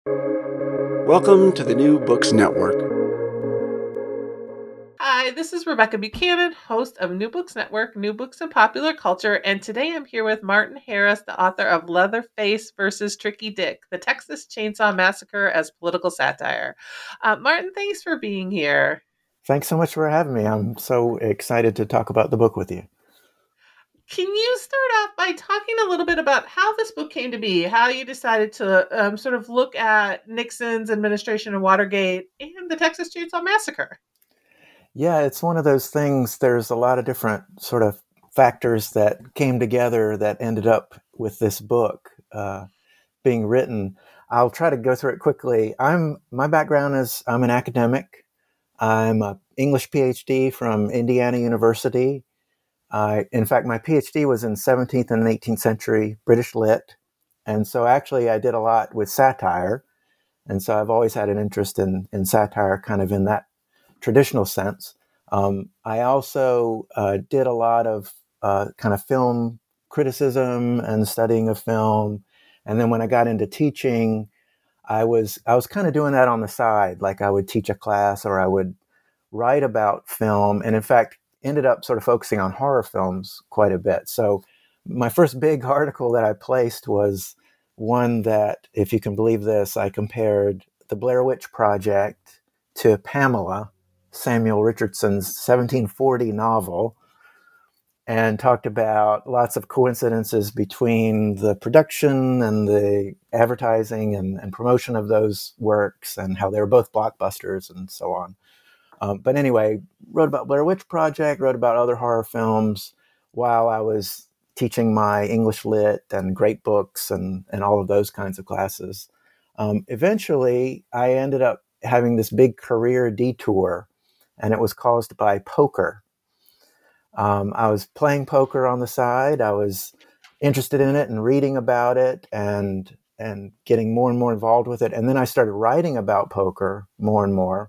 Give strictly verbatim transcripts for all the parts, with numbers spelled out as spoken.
Welcome to the New Books Network. Hi, this is Rebecca Buchanan, host of New Books Network, New Books and Popular Culture, and today I'm here with Martin Harris, the author of Leatherface versus Tricky Dick, the Texas Chainsaw Massacre as Political Satire. Uh, Martin, thanks for being here. Thanks so much for having me. I'm so excited to talk about the book with you. Can you start off by talking a little bit about how this book came to be, how you decided to um, sort of look at Nixon's administration of Watergate and the Texas Chainsaw Massacre? Yeah, it's one of those things. There's a lot of different sort of factors that came together that ended up with this book uh, being written. I'll try to go through it quickly. I'm my background is I'm an academic. I'm an English PhD from Indiana University. I, in fact, my PhD was in seventeenth and eighteenth century British Lit, and so actually I did a lot with satire, and so I've always had an interest in in satire, kind of in that traditional sense. Um, I also uh, did a lot of uh, kind of film criticism and studying of film. And then when I got into teaching, I was I was kind of doing that on the side. Like I would teach a class or I would write about film. And in fact, ended up sort of focusing on horror films quite a bit. So my first big article that I placed was one that, if you can believe this, I compared the Blair Witch Project to Pamela, Samuel Richardson's seventeen forty novel, and talked about lots of coincidences between the production and the advertising and, and promotion of those works and how they were both blockbusters and so on. Um, but anyway, wrote about Blair Witch Project, wrote about other horror films while I was teaching my English Lit and great books and, and all of those kinds of classes. Um, eventually, I ended up having this big career detour, and it was caused by poker. Um, I was playing poker on the side. I was interested in it and reading about it and and getting more and more involved with it. And then I started writing about poker more and more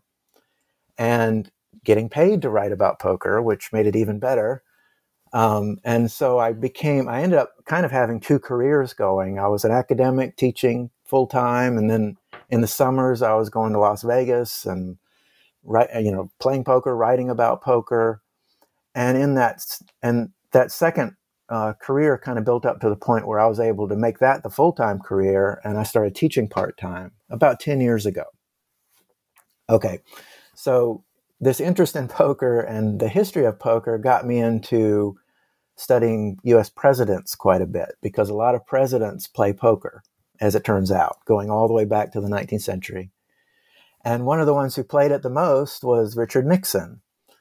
and getting paid to write about poker, which made it even better. Um, and so I became, I ended up kind of having two careers going. I was an academic teaching full time. And then in the summers, I was going to Las Vegas and, right, you know, playing poker, writing about poker. And in that, and that second uh, career kind of built up to the point where I was able to make that the full-time career. And I started teaching part-time about ten years ago. Okay. So this interest in poker and the history of poker got me into studying U S presidents quite a bit, because a lot of presidents play poker, as it turns out, going all the way back to the nineteenth century. And one of the ones who played it the most was Richard Nixon.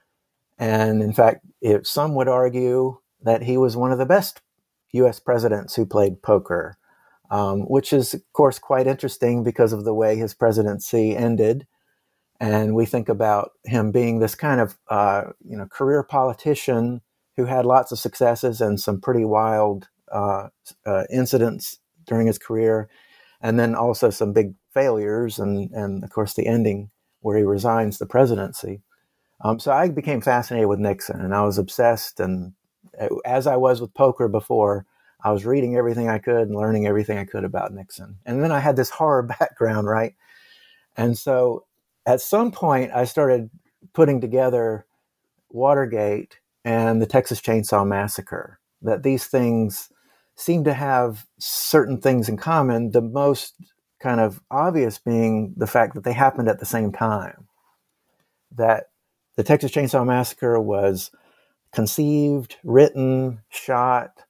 And in fact, if some would argue that he was one of the best U S presidents who played poker, um, which is, of course, quite interesting because of the way his presidency ended. And we think about him being this kind of, uh, you know, career politician who had lots of successes and some pretty wild uh, uh, incidents during his career, and then also some big failures, and, and of course the ending where he resigns the presidency. Um, so I became fascinated with Nixon, and I was obsessed. And as I was with poker before, I was reading everything I could and learning everything I could about Nixon. And then I had this horror background, right? And so at some point, I started putting together Watergate and the Texas Chainsaw Massacre, that these things seem to have certain things in common, the most kind of obvious being the fact that they happened at the same time. That the Texas Chainsaw Massacre was conceived, written, shot,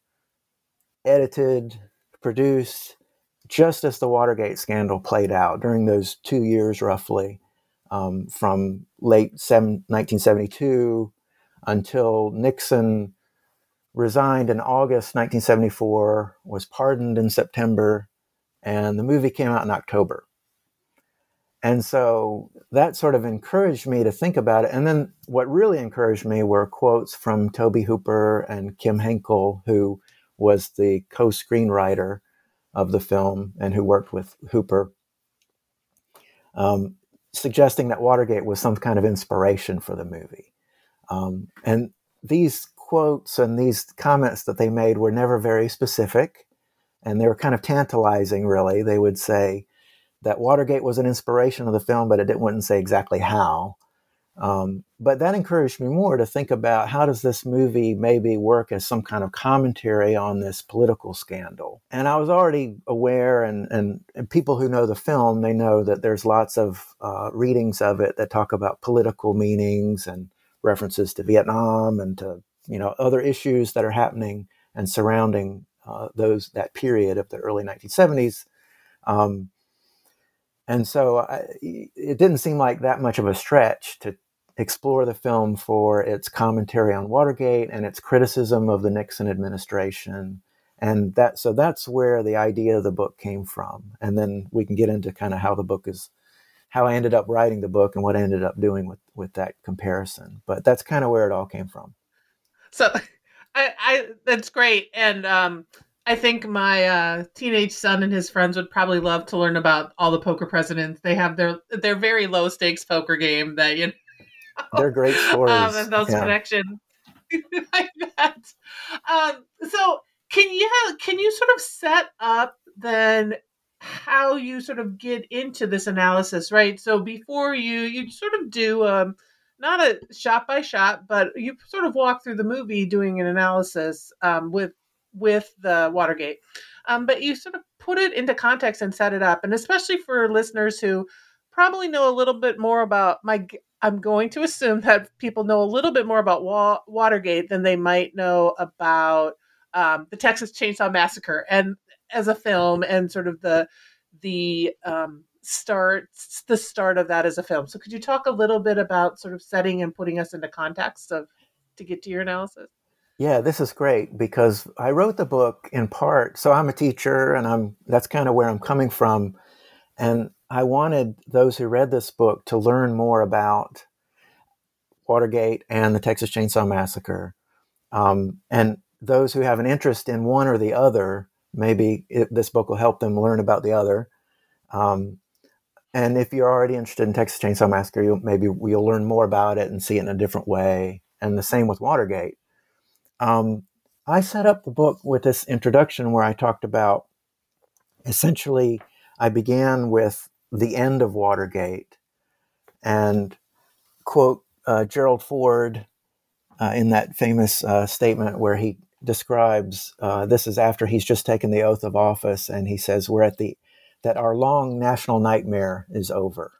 edited, produced, just as the Watergate scandal played out during those two years roughly, um, from late nineteen seventy-two until Nixon resigned in August nineteen seventy-four, was pardoned in September, and the movie came out in October. And so that sort of encouraged me to think about it. And then what really encouraged me were quotes from Tobe Hooper and Kim Henkel, who was the co-screenwriter of the film and who worked with Hooper, um, suggesting that Watergate was some kind of inspiration for the movie. Um, and these quotes and these comments that they made were never very specific, and they were kind of tantalizing, really. They would say, that Watergate was an inspiration of the film, but it didn't, wouldn't say exactly how. Um, but that encouraged me more to think about how does this movie maybe work as some kind of commentary on this political scandal. And I was already aware, and, and, and people who know the film, they know that there's lots of uh, readings of it that talk about political meanings and references to Vietnam and to, you know, other issues that are happening and surrounding uh, those that period of the early nineteen seventies. Um, And so I, it didn't seem like that much of a stretch to explore the film for its commentary on Watergate and its criticism of the Nixon administration. And that, so that's where the idea of the book came from. And then we can get into kind of how the book is, how I ended up writing the book and what I ended up doing with, with that comparison. But that's kind of where it all came from. So I, I that's great. And um, I think my uh, teenage son and his friends would probably love to learn about all the poker presidents. They have their their very low stakes poker game that, you know, they're great stories. Um, and those yeah. connections. I bet. Um, so can you have, can you sort of set up then how you sort of get into this analysis, right? So before you you sort of do um, not a shot by shot, but you sort of walk through the movie doing an analysis um, with with the Watergate. Um, but you sort of put it into context and set it up, and especially for listeners who probably know a little bit more about my. I'm going to assume that people know a little bit more about Wa- Watergate than they might know about um, the Texas Chainsaw Massacre, and as a film, and sort of the the um, start the start of that as a film. So, could you talk a little bit about sort of setting and putting us into context of to get to your analysis? Yeah, this is great because I wrote the book in part. So I'm a teacher, and I'm that's kind of where I'm coming from. And I wanted those who read this book to learn more about Watergate and the Texas Chainsaw Massacre. Um, and those who have an interest in one or the other, maybe it, this book will help them learn about the other. Um, and if you're already interested in Texas Chainsaw Massacre, you'll, maybe you'll learn more about it and see it in a different way. And the same with Watergate. Um, I set up the book with this introduction where I talked about, essentially, I began with the end of Watergate and quote uh, Gerald Ford uh, in that famous uh, statement where he describes uh, this is after he's just taken the oath of office, and he says we're at the that our long national nightmare is over.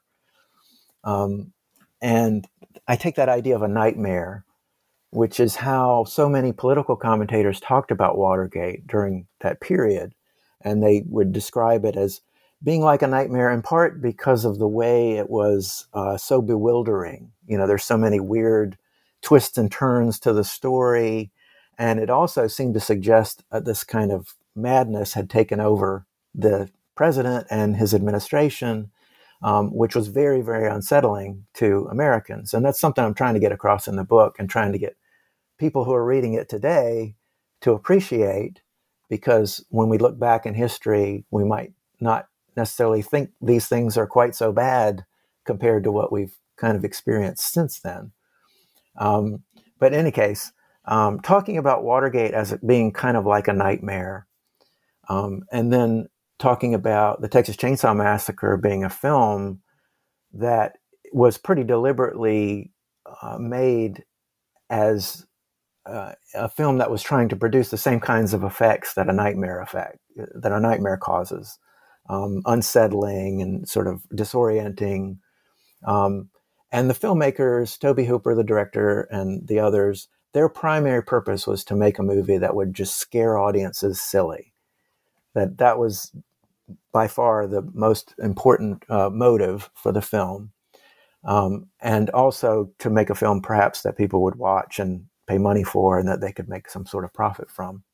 Um, and I take that idea of a nightmare, which is how so many political commentators talked about Watergate during that period, and they would describe it as being like a nightmare, in part because of the way it was uh, so bewildering. You know, there's so many weird twists and turns to the story. And it also seemed to suggest uh, this kind of madness had taken over the president and his administration, um, which was very, very unsettling to Americans. And that's something I'm trying to get across in the book and trying to get people who are reading it today to appreciate, because when we look back in history, we might not necessarily think these things are quite so bad compared to what we've kind of experienced since then. Um, but in any case, um, talking about Watergate as it being kind of like a nightmare, um, and then talking about the Texas Chainsaw Massacre being a film that was pretty deliberately uh, made as uh, a film that was trying to produce the same kinds of effects that a nightmare effect, that a nightmare causes. Um, unsettling and sort of disorienting. Um, and the filmmakers, Tobe Hooper, the director, and the others, their primary purpose was to make a movie that would just scare audiences silly. That that was by far the most important uh, motive for the film. Um, and also to make a film perhaps that people would watch and pay money for and that they could make some sort of profit from.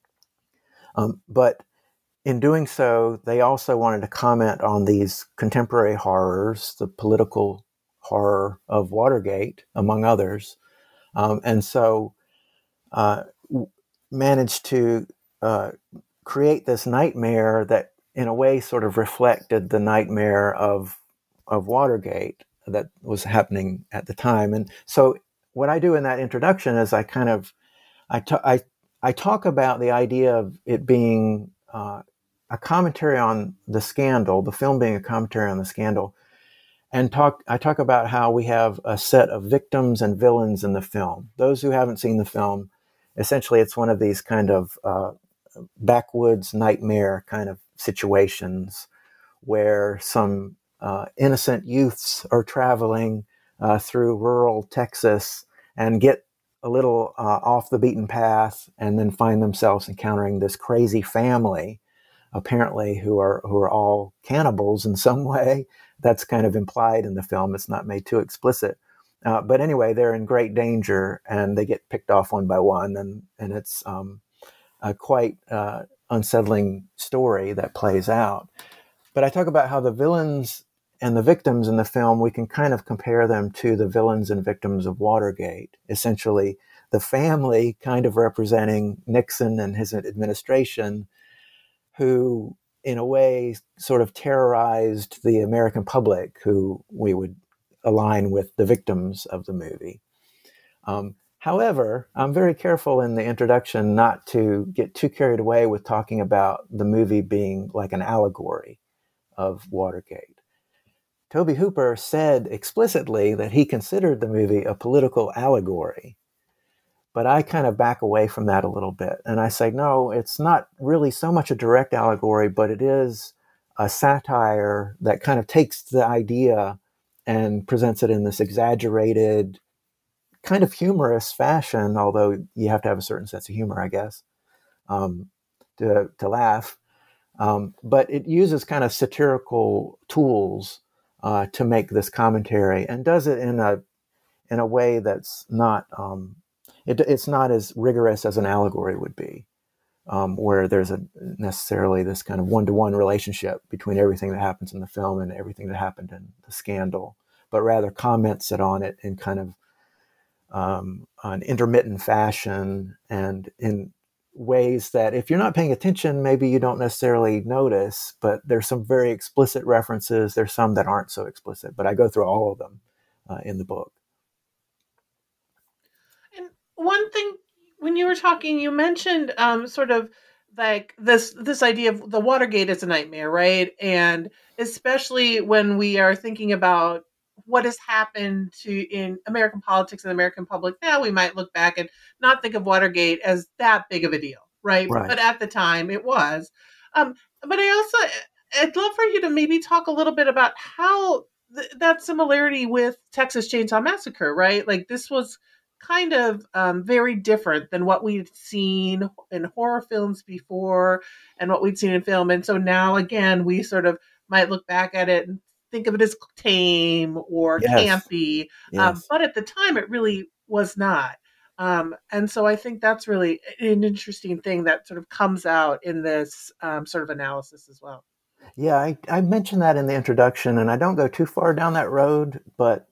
Um, but in doing so, they also wanted to comment on these contemporary horrors, the political horror of Watergate, among others, um, and so uh, w- managed to uh, create this nightmare that, in a way, sort of reflected the nightmare of of Watergate that was happening at the time. And so, what I do in that introduction is I kind of I ta- I, I talk about the idea of it being uh, a commentary on the scandal, the film being a commentary on the scandal, and talk. I talk about how we have a set of victims and villains in the film. Those who haven't seen the film, essentially, it's one of these kind of uh, backwoods nightmare kind of situations where some uh, innocent youths are traveling uh, through rural Texas and get a little uh, off the beaten path, and then find themselves encountering this crazy family, apparently, who are who are all cannibals in some way. That's kind of implied in the film. It's not made too explicit. Uh, but anyway, they're in great danger, and they get picked off one by one, and, and it's um, a quite uh, unsettling story that plays out. But I talk about how the villains and the victims in the film, we can kind of compare them to the villains and victims of Watergate. Essentially, the family kind of representing Nixon and his administration, who, in a way, sort of terrorized the American public, who we would align with the victims of the movie. Um, however, I'm very careful in the introduction not to get too carried away with talking about the movie being like an allegory of Watergate. Tobe Hooper said explicitly that he considered the movie a political allegory. But I kind of back away from that a little bit. And I say, no, it's not really so much a direct allegory, but it is a satire that kind of takes the idea and presents it in this exaggerated, kind of humorous fashion, although you have to have a certain sense of humor, I guess, um, to, to laugh. Um, but it uses kind of satirical tools uh, to make this commentary, and does it in a in a way that's not um, it, it's not as rigorous as an allegory would be, um, where there's a necessarily this kind of one-to-one relationship between everything that happens in the film and everything that happened in the scandal, but rather comments it on it in kind of um, an intermittent fashion and in ways that, if you're not paying attention, maybe you don't necessarily notice. But there's some very explicit references. There's some that aren't so explicit, but I go through all of them uh, in the book. And one thing, when you were talking, you mentioned um, sort of like this this idea of the Watergate is a nightmare, right? And especially when we are thinking about what has happened to in American politics and the American public now, we might look back and not think of Watergate as that big of a deal, right? Right. But at the time, it was. Um, but I also, I'd love for you to maybe talk a little bit about how th- that similarity with Texas Chainsaw Massacre, right? Like, this was kind of um, very different than what we'd seen in horror films before and what we'd seen in film. And so now, again, we sort of might look back at it and think of it as tame or Yes. campy. Yes. Um, but at the time, it really was not. Um, and so I think that's really an interesting thing that sort of comes out in this um, sort of analysis as well. Yeah, I, I mentioned that in the introduction, and I don't go too far down that road, but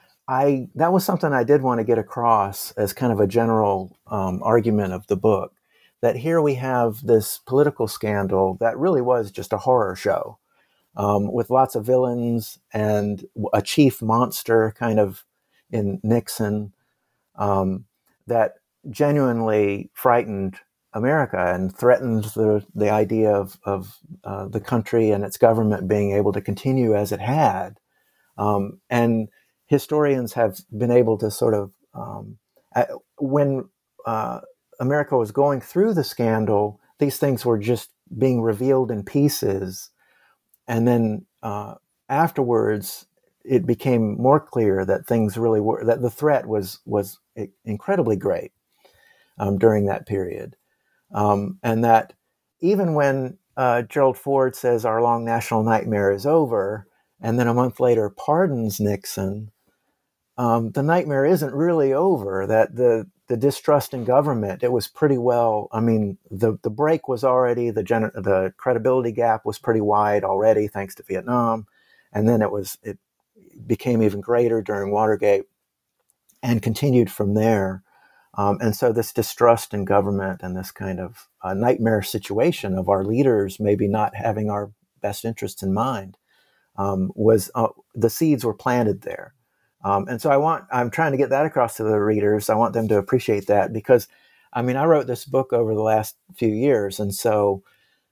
I that was something I did want to get across as kind of a general um, argument of the book, that here we have this political scandal that really was just a horror show, um, with lots of villains and a chief monster kind of in Nixon, um, that genuinely frightened America and threatened the, the idea of, of uh, the country and its government being able to continue as it had. Um, and historians have been able to sort of, um, when uh, America was going through the scandal, these things were just being revealed in pieces. And then uh, afterwards, it became more clear that things really were, that the threat was was incredibly great um, during that period. Um, and that even when uh, Gerald Ford says our long national nightmare is over, and then a month later pardons Nixon, um, the nightmare isn't really over. That the the distrust in government, it was pretty well, I mean, the, the break was already, the gener- the credibility gap was pretty wide already, thanks to Vietnam. And then it was, it became even greater during Watergate and continued from there. Um, and so this distrust in government and this kind of uh, nightmare situation of our leaders maybe not having our best interests in mind um, was, uh, the seeds were planted there. Um, and so I want, I'm trying to get that across to the readers. I want them to appreciate that because, I mean, I wrote this book over the last few years. And so,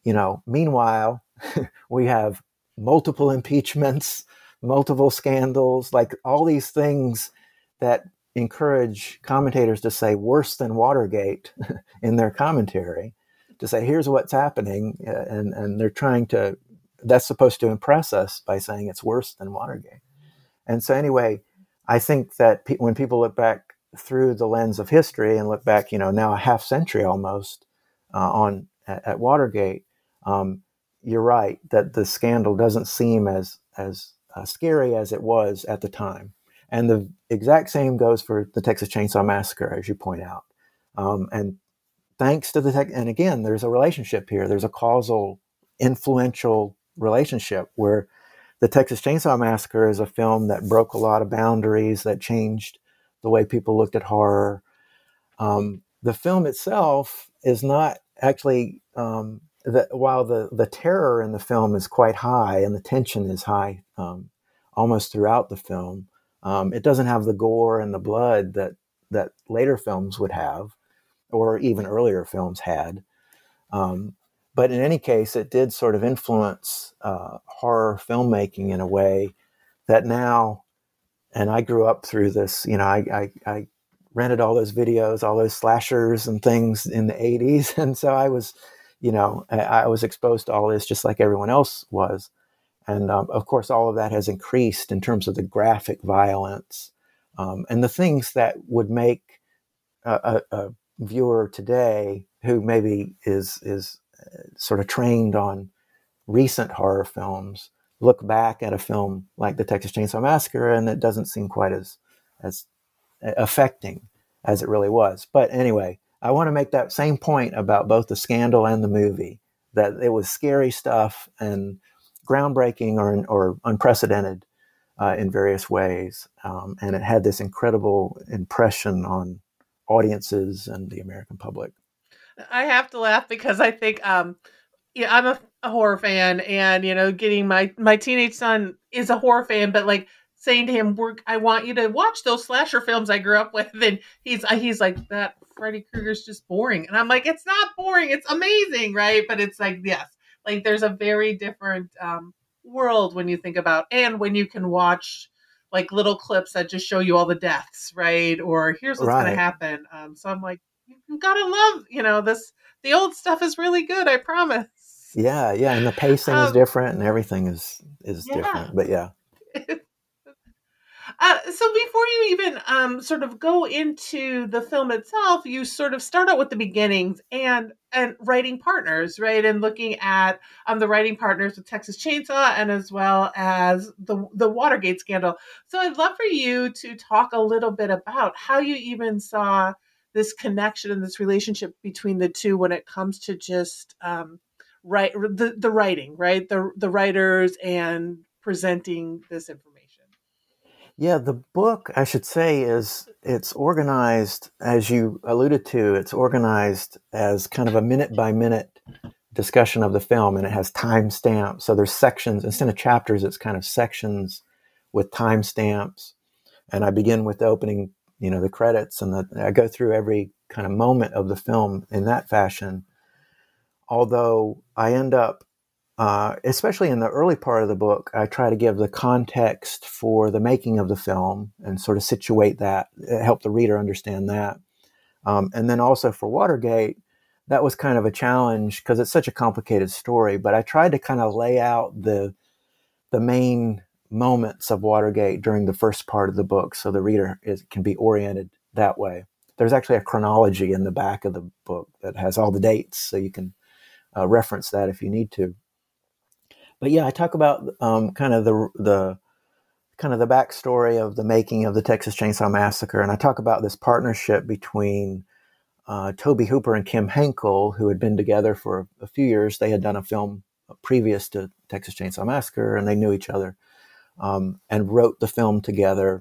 you know, meanwhile, we have multiple impeachments, multiple scandals, like all these things that encourage commentators to say worse than Watergate in their commentary, to say, here's what's happening. And, and they're trying to, that's supposed to impress us by saying it's worse than Watergate. And so anyway, I think that pe- when people look back through the lens of history and look back, you know, now a half century almost uh, on at, at Watergate, um, you're right that the scandal doesn't seem as as uh, scary as it was at the time. And the exact same goes for the Texas Chainsaw Massacre, as you point out. Um, and thanks to the tech, and again, there's a relationship here. There's a causal, influential relationship where the Texas Chainsaw Massacre is a film that broke a lot of boundaries, that changed the way people looked at horror. Um, the film itself is not actually, um, the, while the, the terror in the film is quite high and the tension is high um, almost throughout the film, um, it doesn't have the gore and the blood that, that later films would have, or even earlier films had. Um, But in any case, it did sort of influence uh, horror filmmaking in a way that now, and I grew up through this, you know, I, I, I rented all those videos, all those slashers and things in the eighties. And so I was, you know, I, I was exposed to all this just like everyone else was. And um, of course, all of that has increased in terms of the graphic violence um, and the things that would make a, a, a viewer today who maybe is, is, sort of trained on recent horror films, look back at a film like the Texas Chainsaw Massacre, and it doesn't seem quite as as affecting as it really was. But anyway, I want to make that same point about both the scandal and the movie, that it was scary stuff and groundbreaking or or unprecedented uh, in various ways, um, and it had this incredible impression on audiences and the American public. I have to laugh because I think, um, yeah, I'm a, a horror fan, and you know, getting my my teenage son is a horror fan, but like saying to him, "We're I want you to watch those slasher films I grew up with," and he's he's like, "That Freddy Krueger's just boring," and I'm like, "It's not boring, it's amazing, right?" But it's like, yes, like there's a very different um, world when you think about, and when you can watch like little clips that just show you all the deaths, right? Or here's what's Right. going to happen. Um, so I'm like, you gotta love, you know, this, the old stuff is really good, I promise. Yeah, yeah, and the pacing Um, is different and everything is is yeah. different, but yeah. Uh, so before you even um, sort of go into the film itself, you sort of start out with the beginnings and and writing partners, right? And looking at um, the writing partners with Texas Chainsaw and as well as the the Watergate scandal. So I'd love for you to talk a little bit about how you even saw this connection and this relationship between the two when it comes to just um, write the the writing, right? The the writers and presenting this information. Yeah, the book, I should say, is it's organized, as you alluded to, it's organized as kind of a minute by minute discussion of the film, and it has timestamps. So there's sections, instead of chapters, it's kind of sections with timestamps. And I begin with the opening, you know, the credits, and the, I go through every kind of moment of the film in that fashion. Although I end up, Uh, especially in the early part of the book, I try to give the context for the making of the film and sort of situate that, help the reader understand that. Um, and then also for Watergate, that was kind of a challenge because it's such a complicated story, but I tried to kind of lay out the, the main moments of Watergate during the first part of the book so the reader is, can be oriented that way. There's actually a chronology in the back of the book that has all the dates, so you can uh, reference that if you need to. But yeah, I talk about um, kind of the the kind of the backstory of the making of the Texas Chainsaw Massacre, and I talk about this partnership between uh, Tobe Hooper and Kim Henkel, who had been together for a few years. They had done a film previous to Texas Chainsaw Massacre, and they knew each other, um, and wrote the film together.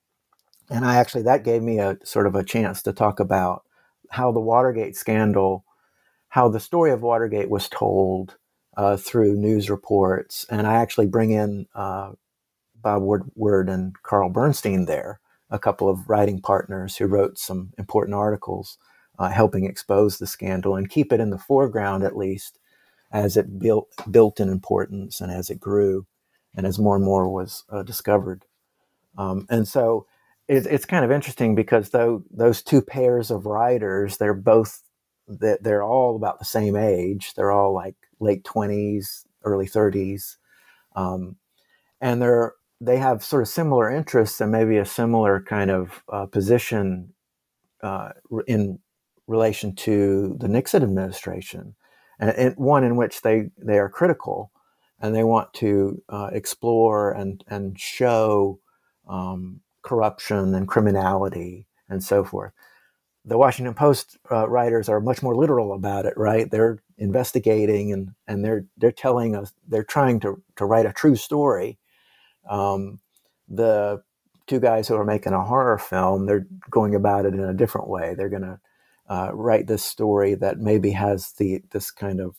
And I actually that gave me a sort of a chance to talk about how the Watergate scandal, how the story of Watergate was told. Uh, through news reports, and I actually bring in uh, Bob Woodward and Carl Bernstein there, a couple of writing partners who wrote some important articles uh, helping expose the scandal and keep it in the foreground at least as it built built in importance and as it grew, and as more and more was uh, discovered. Um, and so it, it's kind of interesting because though those two pairs of writers, they're both that they're all about the same age. They're all like late twenties, early thirties, um, and they're they have sort of similar interests and maybe a similar kind of uh, position uh, in relation to the Nixon administration, and, and one in which they they are critical and they want to uh, explore and and show um, corruption and criminality and so forth. The Washington Post uh, writers are much more literal about it, right? They're investigating and and they're they're telling us, they're trying to to write a true story. Um, the two guys who are making a horror film, they're going about it in a different way. They're going to uh, write this story that maybe has the this kind of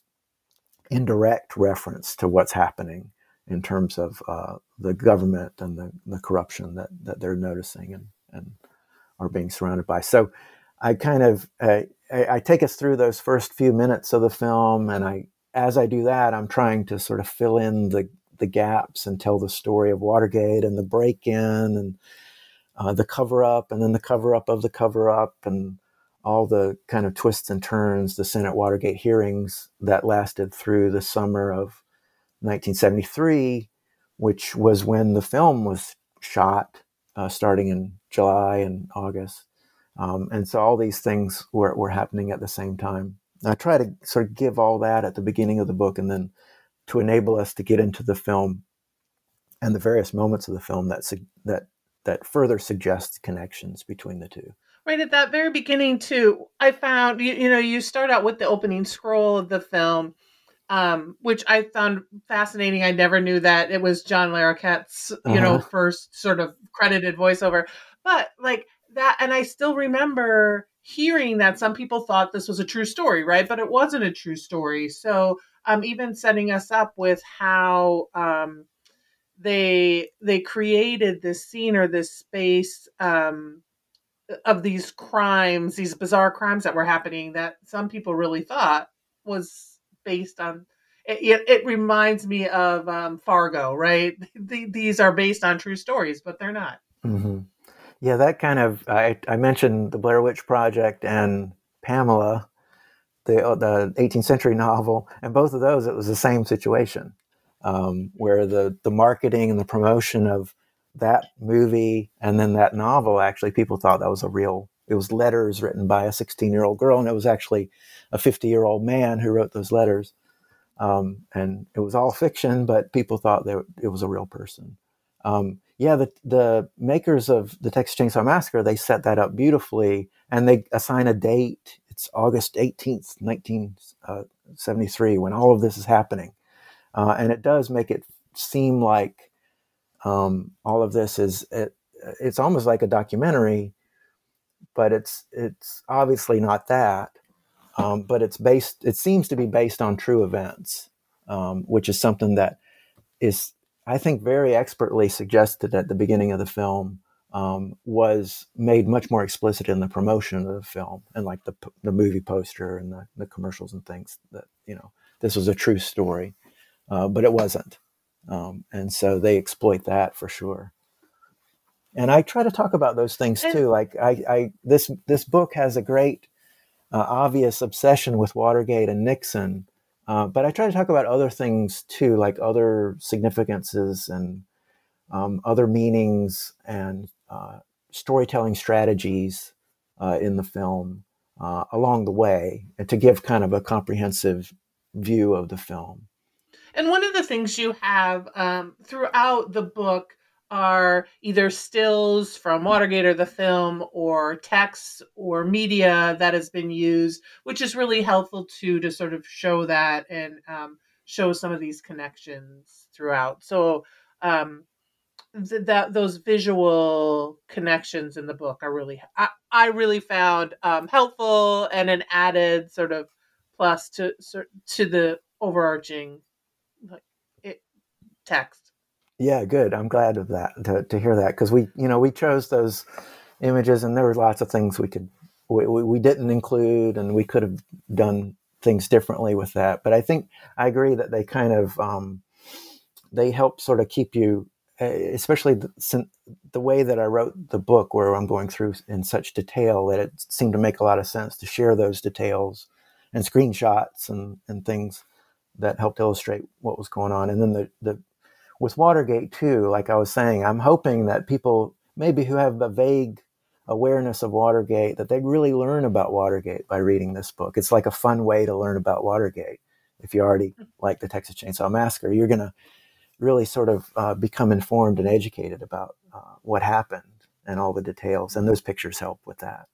indirect reference to what's happening in terms of uh, the government and the, the corruption that that they're noticing and and are being surrounded by. So I kind of uh, I, I take us through those first few minutes of the film, and I as I do that, I'm trying to sort of fill in the the gaps and tell the story of Watergate and the break-in and uh, the cover-up, and then the cover-up of the cover-up, and all the kind of twists and turns, the Senate Watergate hearings that lasted through the summer of nineteen seventy-three, which was when the film was shot, uh, starting in July and August. Um, and so all these things were, were happening at the same time. And I try to sort of give all that at the beginning of the book, and then to enable us to get into the film and the various moments of the film that su- that that further suggests connections between the two. Right at that very beginning, too, I found, you, you know, you start out with the opening scroll of the film, um, which I found fascinating. I never knew that it was John Larroquette's, you uh-huh. know, first sort of credited voiceover. But like that, and I still remember hearing that some people thought this was a true story, right? But it wasn't a true story. So um, even setting us up with how um, they they created this scene or this space um, of these crimes, these bizarre crimes that were happening that some people really thought was based on. It, it, it reminds me of um, Fargo, right? The, these are based on true stories, but they're not. Mm-hmm. Yeah, that kind of, I, I mentioned the Blair Witch Project and Pamela, the the eighteenth century novel, and both of those, it was the same situation, um, where the, the marketing and the promotion of that movie and then that novel, actually, people thought that was a real, it was letters written by a sixteen-year-old girl, and it was actually a fifty-year-old man who wrote those letters. Um, and it was all fiction, but people thought that it was a real person. Um, yeah, the the makers of the Texas Chainsaw Massacre, they set that up beautifully, and they assign a date. It's August eighteenth, nineteen seventy-three, when all of this is happening. Uh, and it does make it seem like um, all of this is, it, it's almost like a documentary, but it's it's obviously not that. Um, but it's based, it seems to be based on true events, um, which is something that is, I think, very expertly suggested at the beginning of the film, um, was made much more explicit in the promotion of the film and like the the movie poster and the, the commercials and things, that, you know, this was a true story, uh, but it wasn't. Um, and so they exploit that for sure. And I try to talk about those things too. Like I, I this this book has a great uh, obvious obsession with Watergate and Nixon. Uh, but I try to talk about other things too, like other significances and um, other meanings and uh, storytelling strategies uh, in the film uh, along the way, and to give kind of a comprehensive view of the film. And one of the things you have um, throughout the book are either stills from Watergate or the film, or text or media that has been used, which is really helpful too, to sort of show that and um, show some of these connections throughout. So um, th- that those visual connections in the book are really, I, I really found um, helpful and an added sort of plus to to the overarching like it, text. Yeah, good. I'm glad of that, to, to hear that, because we, you know, we chose those images, and there were lots of things we could, we, we didn't include, and we could have done things differently with that. But I think I agree that they kind of um, they help sort of keep you, especially the, the way that I wrote the book, where I'm going through in such detail that it seemed to make a lot of sense to share those details and screenshots and, and things that helped illustrate what was going on. And then the, the with Watergate too, like I was saying, I'm hoping that people maybe who have a vague awareness of Watergate, that they really learn about Watergate by reading this book. It's like a fun way to learn about Watergate. If you already like the Texas Chainsaw Massacre, you're going to really sort of uh, become informed and educated about uh, what happened and all the details. And those pictures help with that.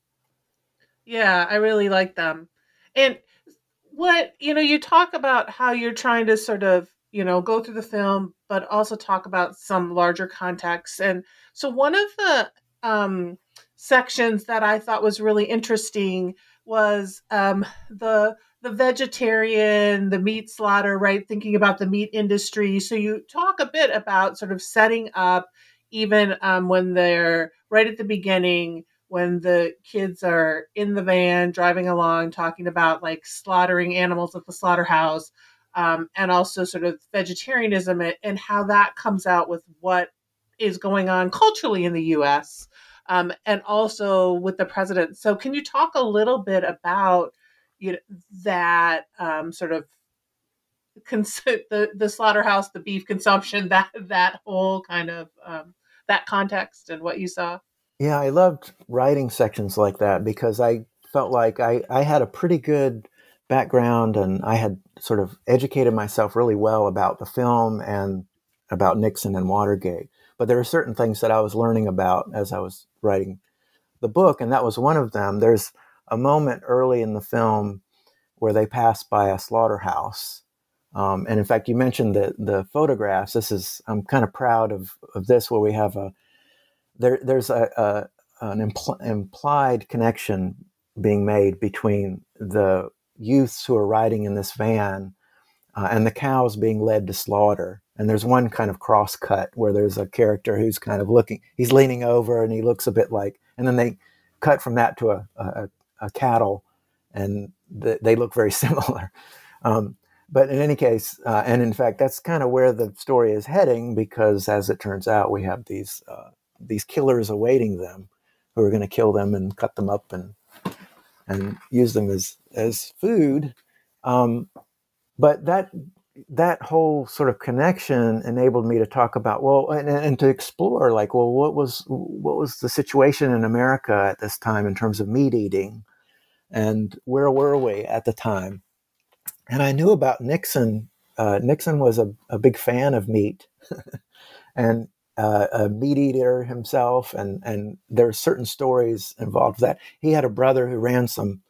Yeah, I really like them. And what, you know, you talk about how you're trying to sort of, you know, go through the film, but also talk about some larger context. And so one of the um, sections that I thought was really interesting was um, the the vegetarian, the meat slaughter, right? Thinking about the meat industry. So you talk a bit about sort of setting up, even um, when they're right at the beginning, when the kids are in the van driving along, talking about like slaughtering animals at the slaughterhouse, um, and also sort of vegetarianism and how that comes out with what is going on culturally in the U S, um, and also with the president. So can you talk a little bit about, you know, that um, sort of cons- the the slaughterhouse, the beef consumption, that that whole kind of um, that context and what you saw? Yeah, I loved writing sections like that because I felt like I, I had a pretty good background and I had sort of educated myself really well about the film and about Nixon and Watergate. But there are certain things that I was learning about as I was writing the book, and that was one of them. There's a moment early in the film where they pass by a slaughterhouse. Um, and in fact, you mentioned the, the photographs. This is, I'm kind of proud of, of this, where we have a, There, there's a, a an impl- implied connection being made between the youths who are riding in this van uh, and the cows being led to slaughter. And there's one kind of cross cut where there's a character who's kind of looking, he's leaning over and he looks a bit like, and then they cut from that to a, a, a cattle, and th- they look very similar. Um, but in any case, uh, and in fact, that's kind of where the story is heading, because as it turns out, we have these uh, these killers awaiting them, who are going to kill them and cut them up and and use them as as food. Um, but that that whole sort of connection enabled me to talk about, well, and, and to explore, like, well, what was what was the situation in America at this time in terms of meat eating, and where were we at the time? And I knew about Nixon. Uh, Nixon was a, a big fan of meat, and uh, a meat eater himself. And and there are certain stories involved with that. He had a brother who ran some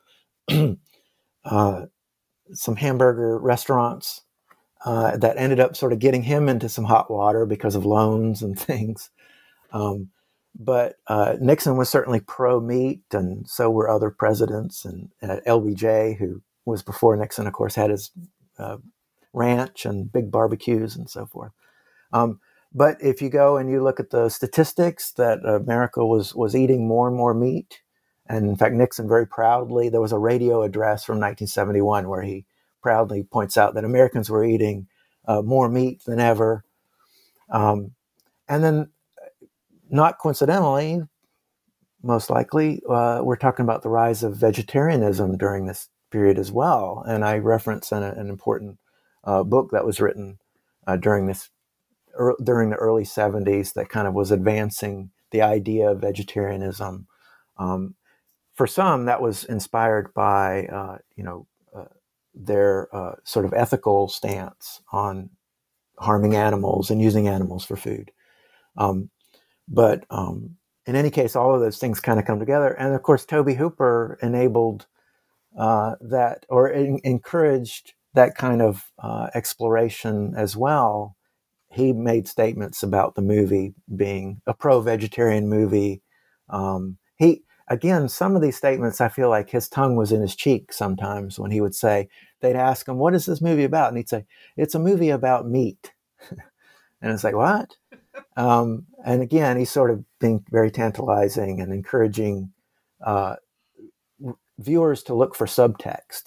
uh, some hamburger restaurants uh, that ended up sort of getting him into some hot water because of loans and things. Um, but uh, Nixon was certainly pro-meat, and so were other presidents. And uh, L B J, who was before Nixon, of course, had his uh, ranch and big barbecues and so forth. Um, but if you go and you look at the statistics, that America was was eating more and more meat. And in fact, Nixon very proudly, there was a radio address from nineteen seventy-one where he proudly points out that Americans were eating uh, more meat than ever. Um, and then, not coincidentally, most likely, uh, we're talking about the rise of vegetarianism during this period as well. And I reference an, an important uh, book that was written uh, during this er, during the early seventies that kind of was advancing the idea of vegetarianism. Um, for some, that was inspired by uh, you know uh, their uh, sort of ethical stance on harming animals and using animals for food. Um, but um, in any case, all of those things kind of come together. And of course, Tobe Hooper enabled uh, that, or in, encouraged that kind of uh, exploration as well. He made statements about the movie being a pro-vegetarian movie. Um, he, again, some of these statements, I feel like his tongue was in his cheek sometimes when he would say, they'd ask him, what is this movie about? And he'd say, it's a movie about meat. And it's like, what? Um, and again, he's sort of being very tantalizing and encouraging uh, viewers to look for subtexts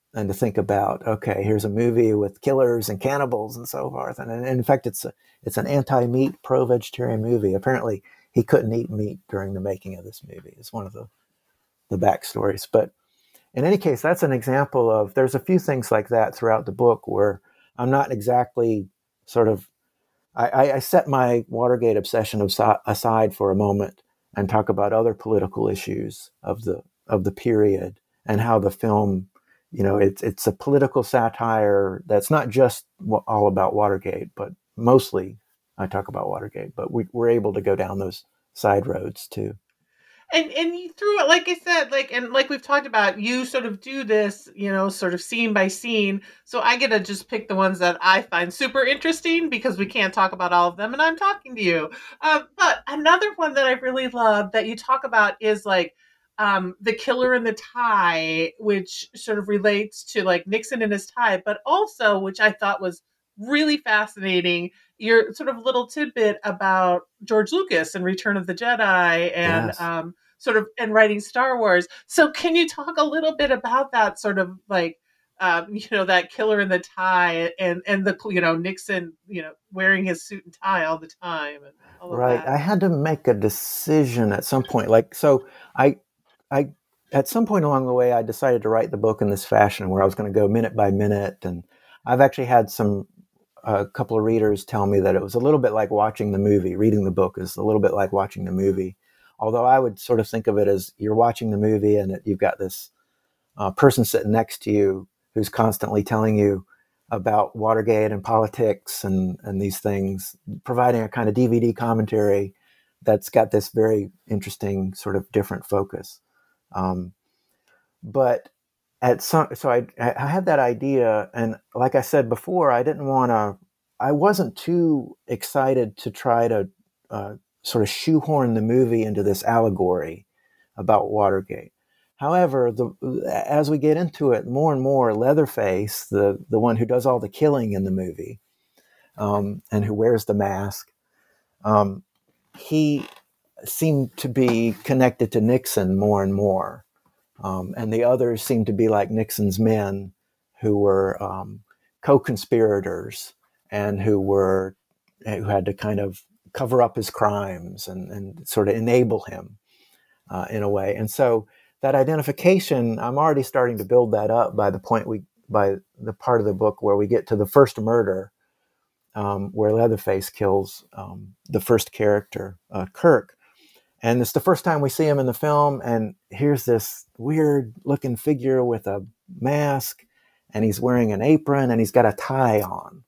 and to think about, okay, here's a movie with killers and cannibals and so forth. And, and in fact, it's a, it's an anti-meat, pro-vegetarian movie. Apparently, he couldn't eat meat during the making of this movie. It's one of the, the backstories. But in any case, that's an example of, there's a few things like that throughout the book where I'm not exactly sort of, I, I set my Watergate obsession aside for a moment and talk about other political issues of the of the period and how the film, you know, it's it's a political satire that's not just all about Watergate, but mostly I talk about Watergate. But we, we're able to go down those side roads too. And and you threw it, like I said, like and like we've talked about, you sort of do this, you know, sort of scene by scene. So I get to just pick the ones that I find super interesting because we can't talk about all of them, and I'm talking to you. Um, but another one that I really love that you talk about is like um, the killer in the tie, which sort of relates to like Nixon and his tie, but also which I thought was really fascinating, your sort of little tidbit about George Lucas and Return of the Jedi and Yes. um, sort of and writing Star Wars. So can you talk a little bit about that sort of like, um, you know, that killer in the tie and, and the, you know, Nixon, you know, wearing his suit and tie all the time and all of Right. that. I had to make a decision at some point. Like, so I, I, at some point along the way, I decided to write the book in this fashion where I was going to go minute by minute. And I've actually had some, a couple of readers tell me that it was a little bit like watching the movie. Reading the book is a little bit like watching the movie. Although I would sort of think of it as you're watching the movie and it, you've got this uh, person sitting next to you who's constantly telling you about Watergate and politics and, and these things, providing a kind of D V D commentary that's got this very interesting sort of different focus. Um, but at some, so I, I had that idea, and like I said before, I didn't want to, I wasn't too excited to try to uh, sort of shoehorn the movie into this allegory about Watergate. However, the, as we get into it more and more, Leatherface, the, the one who does all the killing in the movie, um, and who wears the mask, um, he seemed to be connected to Nixon more and more. Um, and the others seemed to be like Nixon's men who were um, co-conspirators and who were who had to kind of cover up his crimes and, and sort of enable him uh, in a way. And so that identification, I'm already starting to build that up by the point we, by the part of the book where we get to the first murder, um, where Leatherface kills um, the first character, uh, Kirk. And it's the first time we see him in the film. And here's this weird looking figure with a mask, and he's wearing an apron, and he's got a tie on.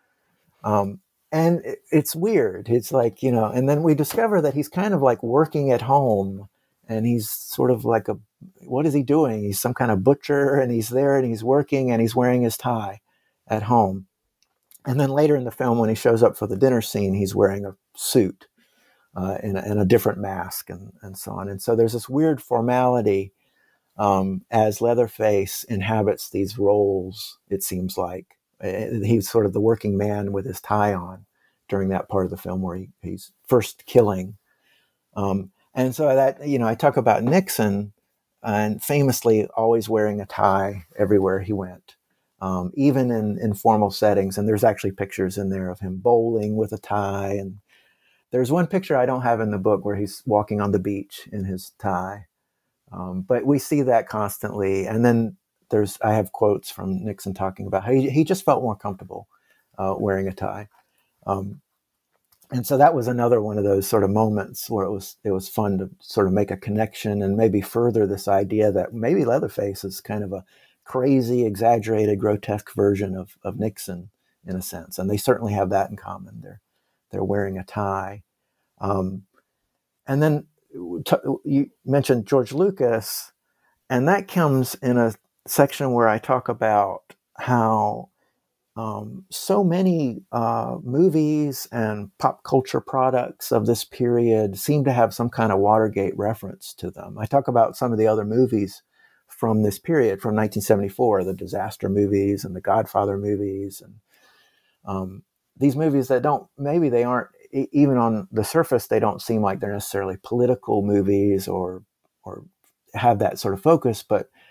Um, and it, it's weird. It's like, you know, and then we discover that he's kind of like working at home, and he's sort of like a, what is he doing? He's some kind of butcher, and he's there and he's working and he's wearing his tie at home. And then later in the film, when he shows up for the dinner scene, he's wearing a suit uh, and, and a different mask and, and so on. And so there's this weird formality um, as Leatherface inhabits these roles, it seems like. He's sort of the working man with his tie on during that part of the film where he, he's first killing. Um, and so that, you know, I talk about Nixon and famously always wearing a tie everywhere he went, um, even in informal settings. And there's actually pictures in there of him bowling with a tie. And there's one picture I don't have in the book where he's walking on the beach in his tie. Um, but we see that constantly. And then there's, I have quotes from Nixon talking about how he, he just felt more comfortable uh, wearing a tie. Um, and so that was another one of those sort of moments where it was, it was fun to sort of make a connection and maybe further this idea that maybe Leatherface is kind of a crazy, exaggerated, grotesque version of, of Nixon in a sense. And they certainly have that in common. They're, they're wearing a tie. Um, and then t- you mentioned George Lucas, and that comes in a section where I talk about how um, so many uh, movies and pop culture products of this period seem to have some kind of Watergate reference to them. I talk about some of the other movies from this period, from nineteen seventy-four, the disaster movies and the Godfather movies, and um, these movies that don't, maybe they aren't, even on the surface, they don't seem like they're necessarily political movies or or have that sort of focus, but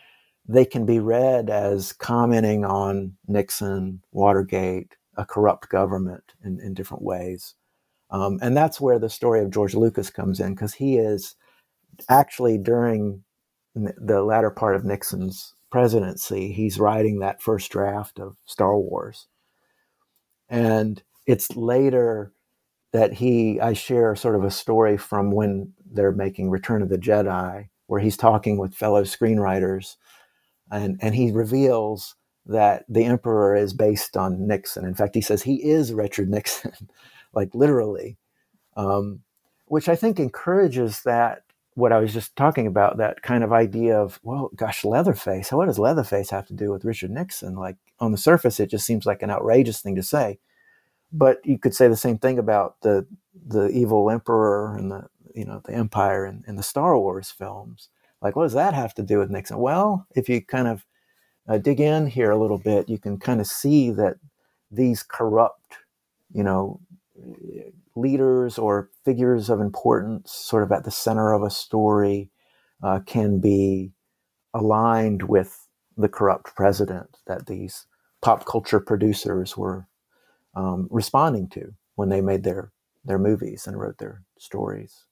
they can be read as commenting on Nixon, Watergate, a corrupt government in, in different ways. Um, and that's where the story of George Lucas comes in, because he is actually, during the latter part of Nixon's presidency, he's writing that first draft of Star Wars. And it's later that he, I share sort of a story from when they're making Return of the Jedi, where he's talking with fellow screenwriters, and, and he reveals that the Emperor is based on Nixon. In fact, he says he is Richard Nixon, like literally, um, which I think encourages that, what I was just talking about, that kind of idea of, well, gosh, Leatherface, what does Leatherface have to do with Richard Nixon? Like, on the surface, it just seems like an outrageous thing to say. But you could say the same thing about the the evil emperor and the, you know, the empire in, in the Star Wars films. Like, what does that have to do with Nixon? Well, if you kind of uh, dig in here a little bit, you can kind of see that these corrupt, you know, leaders or figures of importance sort of at the center of a story uh, can be aligned with the corrupt president that these pop culture producers were um, responding to when they made their, their movies and wrote their stories.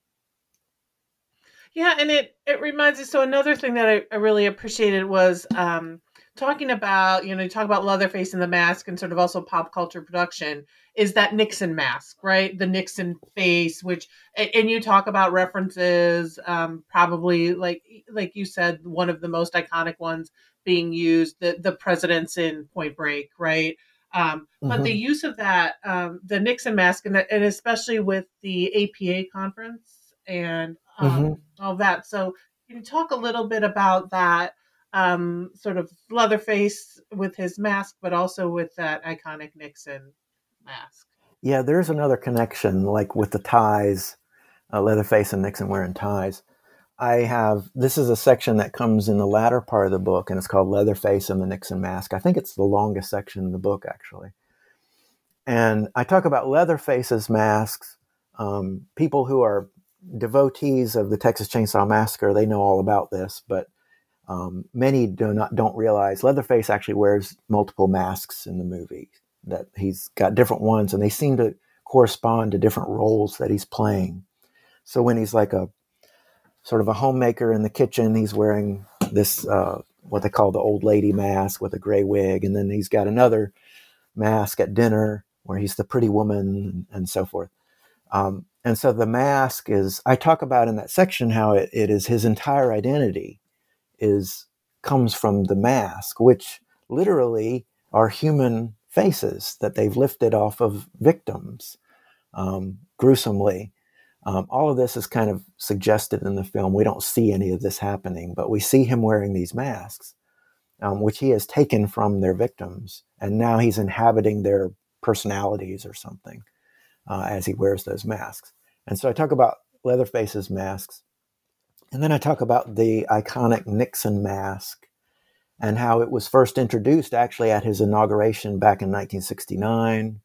Yeah, and it, it reminds me, so another thing that I, I really appreciated was um, talking about, you know, you talk about Leatherface and the mask and sort of also pop culture production, is that Nixon mask, right? The Nixon face, which, and, and you talk about references, um, probably like, like you said, one of the most iconic ones being used, the, the presidents in Point Break, right? Um, but mm-hmm. the use of that, um, the Nixon mask, and, and especially with the A P A conference and um, mm-hmm. all that. So can you talk a little bit about that um, sort of Leatherface with his mask, but also with that iconic Nixon mask? Yeah, there's another connection, like with the ties, uh, Leatherface and Nixon wearing ties. I have, this is a section that comes in the latter part of the book, and it's called Leatherface and the Nixon Mask. I think it's the longest section in the book, actually. And I talk about Leatherface's masks. Um, people who are devotees of the Texas Chainsaw Massacre, they know all about this, but um, many do not don't realize Leatherface actually wears multiple masks in the movie, that he's got different ones, and they seem to correspond to different roles that he's playing. So when he's like a sort of a homemaker in the kitchen, he's wearing this, uh, what they call the old lady mask with a gray wig. And then he's got another mask at dinner where he's the pretty woman and so forth. Um, and so the mask is, I talk about in that section how it, it is his entire identity is comes from the mask, which literally are human faces that they've lifted off of victims um, gruesomely. Um, all of this is kind of suggested in the film. We don't see any of this happening, but we see him wearing these masks, um, which he has taken from their victims. And now he's inhabiting their personalities or something uh, as he wears those masks. And so I talk about Leatherface's masks. And then I talk about the iconic Nixon mask and how it was first introduced actually at his inauguration back in nineteen sixty-nine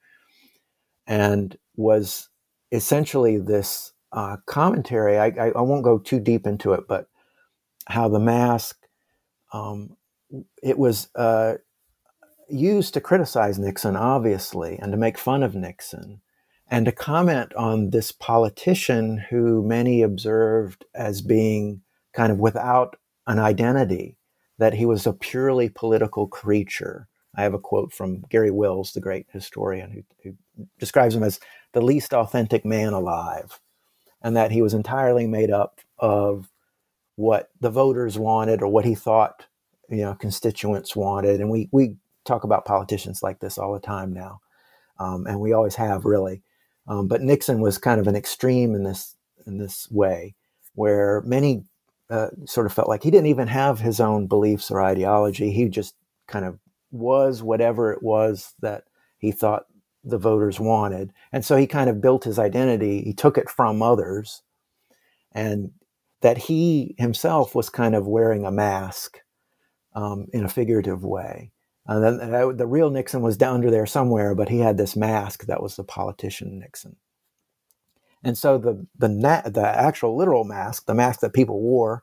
and was essentially this uh, commentary. I, I, I won't go too deep into it, but how the mask, um, it was uh, used to criticize Nixon, obviously, and to make fun of Nixon, and to comment on this politician who many observed as being kind of without an identity, that he was a purely political creature. I have a quote from Gary Wills, the great historian, who, who describes him as the least authentic man alive, and that he was entirely made up of what the voters wanted or what he thought, you know, constituents wanted. And we, we talk about politicians like this all the time now. Um, and we always have, really. Um, but Nixon was kind of an extreme in this, in this way, where many uh, sort of felt like he didn't even have his own beliefs or ideology. He just kind of was whatever it was that he thought the voters wanted. And so he kind of built his identity. He took it from others, and that he himself was kind of wearing a mask um, in a figurative way. And then uh, the real Nixon was down under there somewhere, but he had this mask that was the politician Nixon. And so the the na- the actual literal mask, the mask that people wore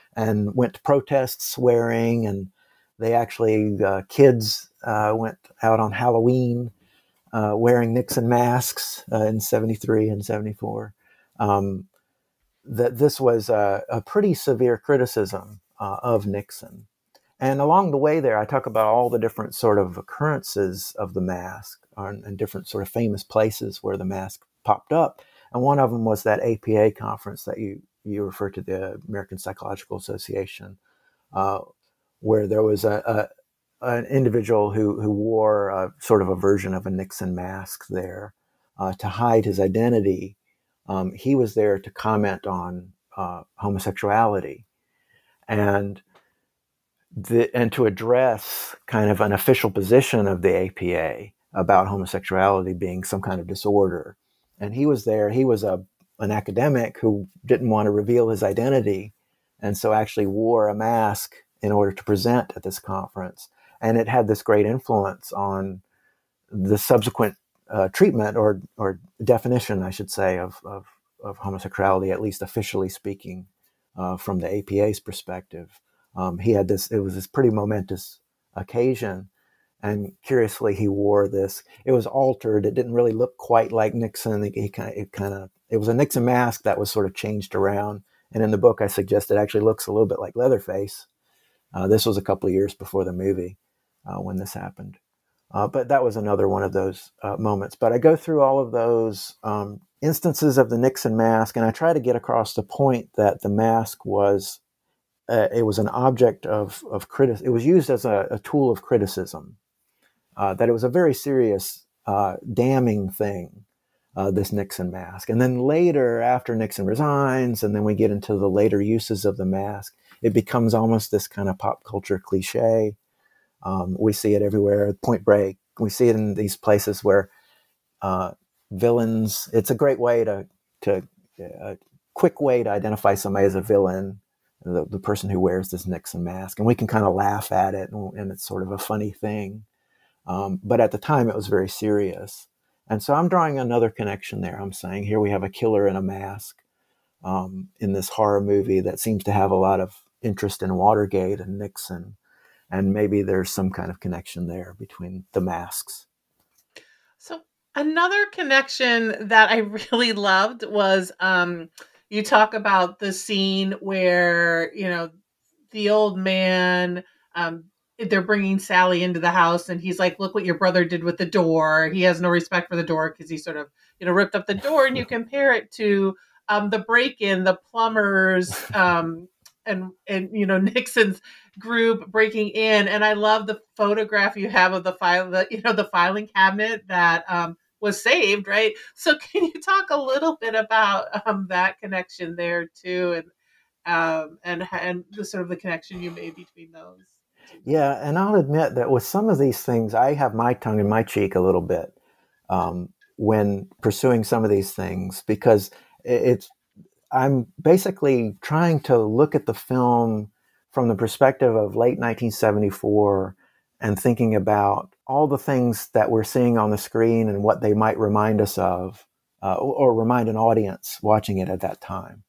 and went to protests swearing, and they actually, uh, kids uh, went out on Halloween uh, wearing Nixon masks uh, in seventy-three and seventy-four. Um, that this was a, a pretty severe criticism uh, of Nixon. And along the way there, I talk about all the different sort of occurrences of the mask and, and different sort of famous places where the mask popped up. And one of them was that A P A conference that you, you refer to, the American Psychological Association, uh, where there was a, a an individual who, who wore a, sort of a version of a Nixon mask there uh, to hide his identity. Um, he was there to comment on uh, homosexuality. And The, and to address kind of an official position of the A P A about homosexuality being some kind of disorder. And he was there, he was a an academic who didn't want to reveal his identity, and so actually wore a mask in order to present at this conference. And it had this great influence on the subsequent uh, treatment or or definition, I should say, of, of, of homosexuality, at least officially speaking, uh, from the A P A's perspective. Um, he had this, it was this pretty momentous occasion. And curiously, he wore this, it was altered. It didn't really look quite like Nixon. It, he kind of, it kind of, it was a Nixon mask that was sort of changed around. And in the book, I suggest it actually looks a little bit like Leatherface. Uh, this was a couple of years before the movie uh, when this happened. Uh, but that was another one of those uh, moments. But I go through all of those um, instances of the Nixon mask, and I try to get across the point that the mask was Uh, it was an object of of criticism. It was used as a, a tool of criticism. Uh, that it was a very serious, uh, damning thing, uh, this Nixon mask. And then later, after Nixon resigns, and then we get into the later uses of the mask, it becomes almost this kind of pop culture cliche. Um, we see it everywhere. Point Break. We see it in these places where uh, villains. It's a great way to to a quick way to identify somebody as a villain. The, the person who wears this Nixon mask, and we can kind of laugh at it, and, and it's sort of a funny thing. Um, but at the time, it was very serious. And so I'm drawing another connection there. I'm saying here we have a killer in a mask um, in this horror movie that seems to have a lot of interest in Watergate and Nixon. And maybe there's some kind of connection there between the masks. So another connection that I really loved was um, you talk about the scene where, you know, the old man, um, they're bringing Sally into the house, and he's like, look what your brother did with the door. He has no respect for the door because he sort of, you know, ripped up the door. And you compare it to um, the break-in, the plumbers, um, and, and, you know, Nixon's group breaking in. And I love the photograph you have of the file, the, you know, the filing cabinet that um, was saved, right? So can you talk a little bit about um, that connection there too, and um, and and the sort of the connection you made between those? Yeah, and I'll admit that with some of these things, I have my tongue in my cheek a little bit um, when pursuing some of these things, because it's I'm basically trying to look at the film from the perspective of late nineteen seventy-four and thinking about all the things that we're seeing on the screen and what they might remind us of, uh, or, or remind an audience watching it at that time.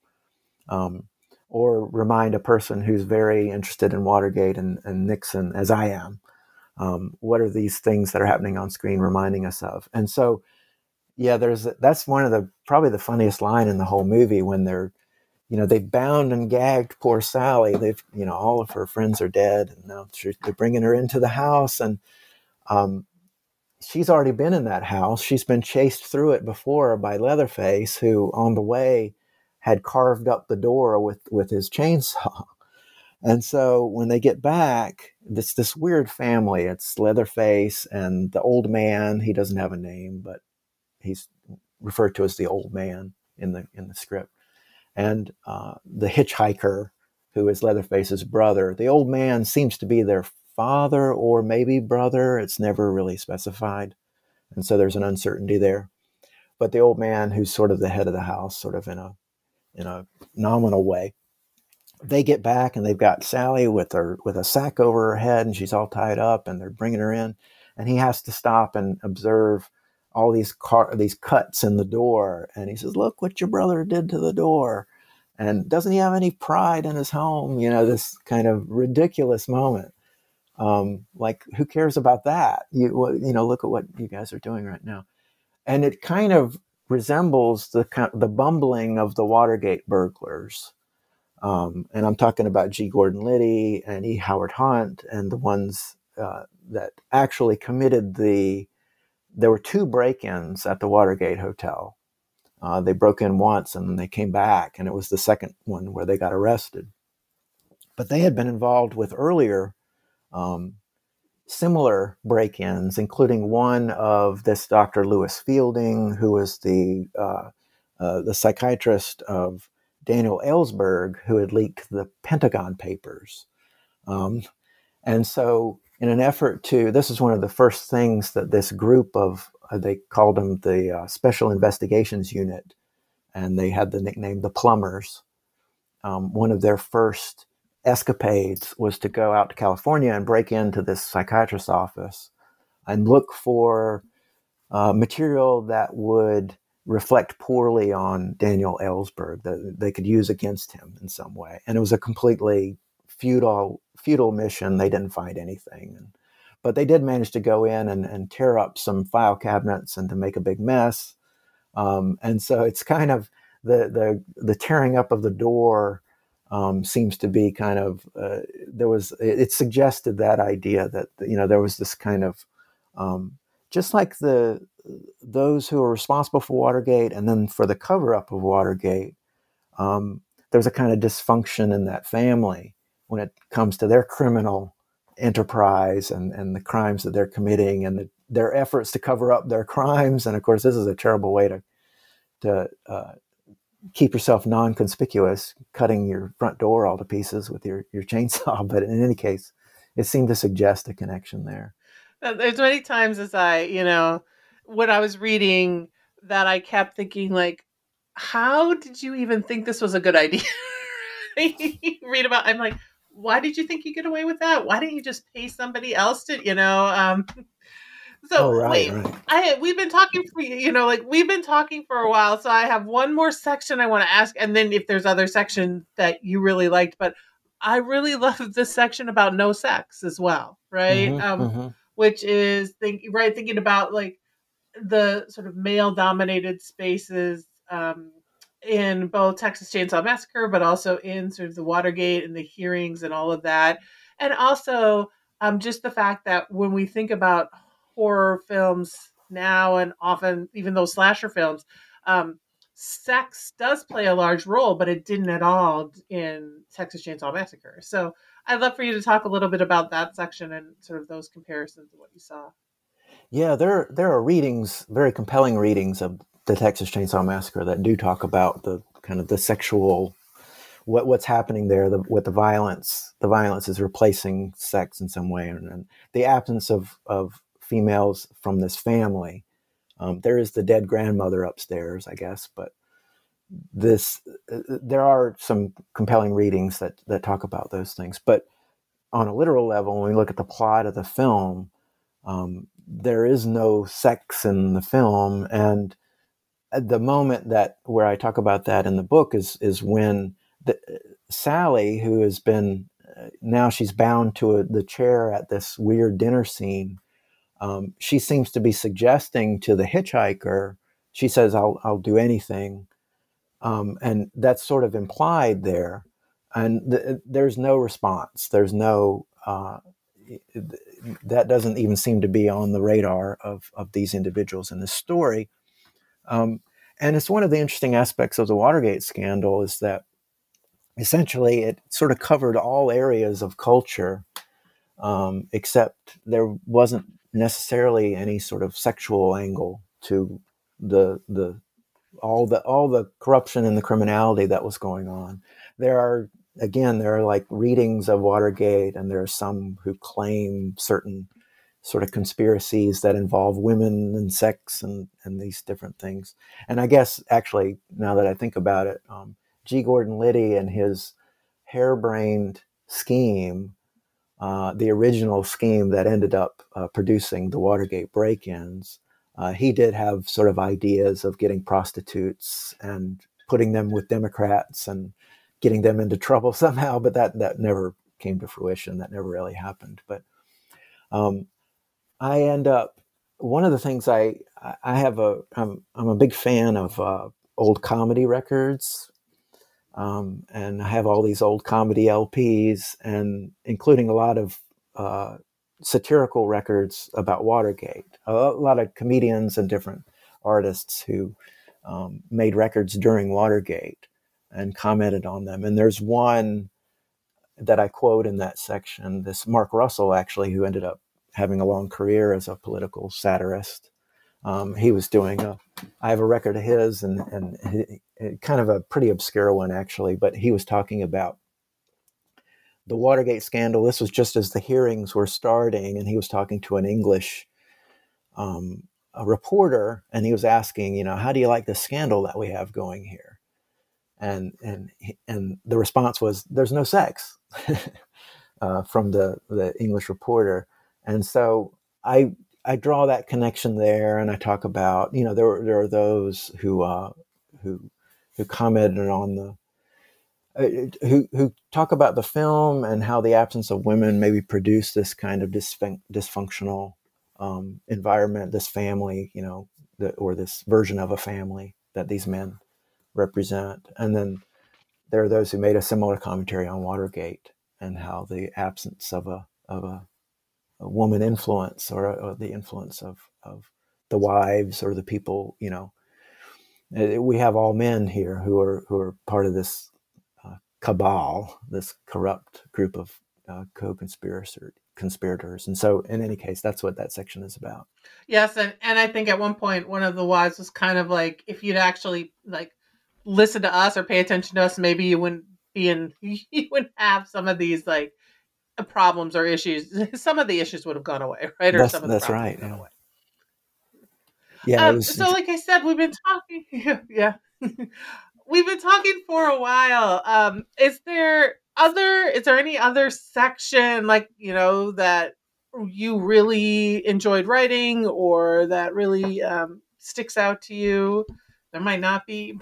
Um, or remind a person who's very interested in Watergate and, and Nixon, as I am. Um, what are these things that are happening on screen reminding us of? And so, yeah, there's that's one of the probably the funniest line in the whole movie when they're, you know, they bound and gagged poor Sally. They've, you know, all of her friends are dead, and now they're bringing her into the house, and um, she's already been in that house. She's been chased through it before by Leatherface, who on the way had carved up the door with, with his chainsaw. And so when they get back, it's this weird family. It's Leatherface and the old man. He doesn't have a name, but he's referred to as the old man in the in the script. And uh, the hitchhiker, who is Leatherface's brother. The old man seems to be their father or maybe brother. It's never really specified. And so there's an uncertainty there. But the old man, who's sort of the head of the house, sort of in a in a nominal way, they get back and they've got Sally with her with a sack over her head, and she's all tied up, and they're bringing her in, and he has to stop and observe all these car these cuts in the door, and he says, "Look what your brother did to the door." And doesn't he have any pride in his home? You know, this kind of ridiculous moment. Um, like, who cares about that? You, you know, look at what you guys are doing right now. And it kind of resembles the the bumbling of the Watergate burglars. Um, and I'm talking about G. Gordon Liddy and E. Howard Hunt and the ones uh, that actually committed the, there were two break-ins at the Watergate Hotel. Uh, they broke in once and then they came back, and it was the second one where they got arrested. But they had been involved with earlier um, similar break-ins, including one of this Doctor Lewis Fielding, who was the uh, uh, the psychiatrist of Daniel Ellsberg, who had leaked the Pentagon Papers. Um, and so in an effort to, this is one of the first things that this group of, uh, they called them the uh, Special Investigations Unit, and they had the nickname the Plumbers. Um, one of their first escapades was to go out to California and break into this psychiatrist's office and look for uh, material that would reflect poorly on Daniel Ellsberg, that they could use against him in some way. And it was a completely futile, futile mission. They didn't find anything. And, but they did manage to go in and, and tear up some file cabinets and to make a big mess. Um, and so it's kind of the, the, the tearing up of the door um, seems to be kind of, uh, there was, it, it suggested that idea that, you know, there was this kind of, um, just like the those who are responsible for Watergate and then for the cover-up of Watergate, um, there's a kind of dysfunction in that family when it comes to their criminal enterprise and, and the crimes that they're committing and the, their efforts to cover up their crimes. And of course, this is a terrible way to to uh, keep yourself non-conspicuous, cutting your front door all to pieces with your, your chainsaw. But in any case, it seemed to suggest a connection there. There's many times as I, you know, when I was reading that, I kept thinking, like, how did you even think this was a good idea? Read about, I'm like, why did you think you get away with that? Why didn't you just pay somebody else to, you know? Um, so oh, right, wait, right. I we've been talking for, you know, like we've been talking for a while. So I have one more section I want to ask, and then if there's other sections that you really liked, but I really love this section about no sex as well, right? Mm-hmm, Um, mm-hmm. which is think right thinking about like the sort of male dominated spaces um, in both Texas Chainsaw Massacre, but also in sort of the Watergate and the hearings and all of that. And also um, just the fact that when we think about horror films now, and often even those slasher films, um, sex does play a large role, but it didn't at all in Texas Chainsaw Massacre. So I'd love for you to talk a little bit about that section and sort of those comparisons of what you saw. Yeah, there there are readings, very compelling readings of the Texas Chainsaw Massacre that do talk about the kind of the sexual, what what's happening there, the, with the violence. The violence is replacing sex in some way, and, and the absence of of females from this family. Um, there is the dead grandmother upstairs, I guess, but this uh, there are some compelling readings that that talk about those things. But on a literal level, when we look at the plot of the film, um, there is no sex in the film, and at the moment that where I talk about that in the book is is when the, Sally, who has been uh, now she's bound to a, the chair at this weird dinner scene. Um, she seems to be suggesting to the hitchhiker. She says, "I'll I'll do anything," um, and that's sort of implied there. And th- there's no response. There's no. Uh, that doesn't even seem to be on the radar of, of these individuals in this story. Um, and it's one of the interesting aspects of the Watergate scandal is that essentially it sort of covered all areas of culture, um, except there wasn't necessarily any sort of sexual angle to the the all the all the corruption and the criminality that was going on. There are again there are like readings of Watergate, and there are some who claim certain sort of conspiracies that involve women and sex and and these different things. And I guess actually now that I think about it, um, G. Gordon Liddy and his harebrained scheme, uh, the original scheme that ended up uh, producing the Watergate break-ins. Uh, he did have sort of ideas of getting prostitutes and putting them with Democrats and getting them into trouble somehow, but that that never came to fruition. That never really happened. But um, I end up one of the things I I have a I'm I'm a big fan of uh, old comedy records, um, and I have all these old comedy L Ps, and including a lot of uh, satirical records about Watergate. A lot of comedians and different artists who um, made records during Watergate and commented on them. And there's one that I quote in that section, this Mark Russell, actually, who ended up having a long career as a political satirist. Um, he was doing a, I have a record of his, and, and he, kind of a pretty obscure one, actually, but he was talking about the Watergate scandal. This was just as the hearings were starting, and he was talking to an English um, a reporter, and he was asking, you know, how do you like the scandal that we have going here? And and and the response was, "There's no sex," uh, from the the English reporter. And so I I draw that connection there, and I talk about, you know, there there are those who uh, who who commented on the uh, who who talk about the film and how the absence of women maybe produced this kind of dysfun- dysfunctional um, environment, this family, you know, the, or this version of a family that these men represent. And then there are those who made a similar commentary on Watergate and how the absence of a of a, a woman influence, or, or the influence of of the wives or the people, you know, we have all men here who are who are part of this uh, cabal, this corrupt group of uh, co-conspirators. Conspirators. And so in any case, that's what that section is about. Yes, and, and I think at one point one of the wives was kind of like, if you'd actually like listen to us or pay attention to us, maybe you wouldn't be in you wouldn't have some of these like problems or issues. Some of the issues would have gone away, right? Or That's, some of the that's problems right. would have gone Yeah. away. Yeah. Um, It was, so like I said, we've been talking yeah. We've been talking for a while. Um, is there other is there any other section, like, you know, that you really enjoyed writing, or that really um, sticks out to you? There might not be.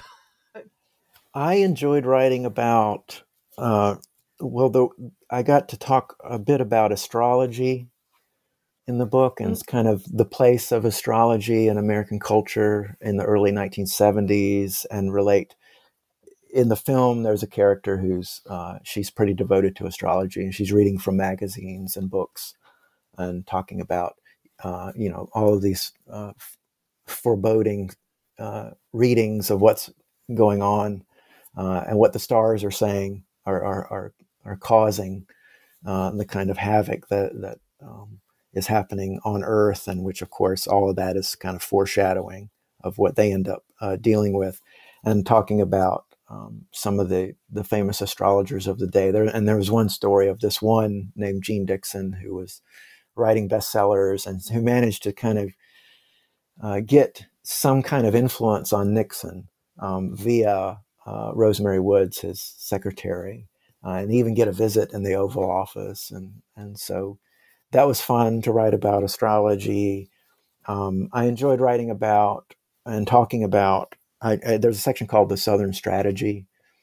I enjoyed writing about, uh, well, the, I got to talk a bit about astrology in the book, and it's kind of the place of astrology in American culture in the early nineteen seventies, and relate. In the film, there's a character who's, uh, she's pretty devoted to astrology, and she's reading from magazines and books and talking about, uh, you know, all of these uh, f- foreboding uh, readings of what's going on, uh, and what the stars are saying are are are, are causing uh, the kind of havoc that that um, is happening on Earth, and which, of course, all of that is kind of foreshadowing of what they end up uh, dealing with, and talking about um, some of the the famous astrologers of the day. There, and there was one story of this one named Jean Dixon, who was writing bestsellers and who managed to kind of uh, get some kind of influence on Nixon um, via uh, Rosemary Woods, his secretary, uh, and even get a visit in the Oval Office. And, and so that was fun to write about astrology. Um, I enjoyed writing about and talking about, I, I, there's a section called The Southern Strategy,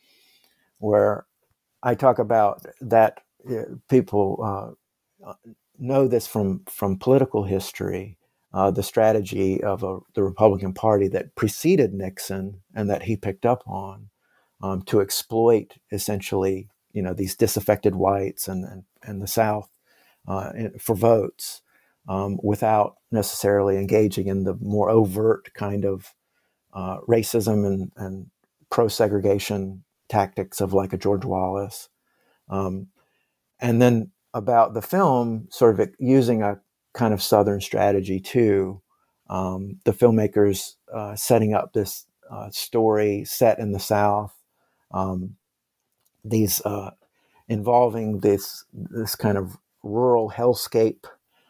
where I talk about that uh, people uh, know this from, from political history, uh, the strategy of a, the Republican Party that preceded Nixon and that he picked up on, um, to exploit essentially, you know, these disaffected whites and and, and the South uh, for votes, um, without necessarily engaging in the more overt kind of uh, racism and, and pro-segregation tactics of like a George Wallace. Um, and then about the film, sort of using a kind of Southern strategy too. Um, the filmmakers uh, setting up this uh, story set in the South, um, these uh, involving this this kind of rural hellscape,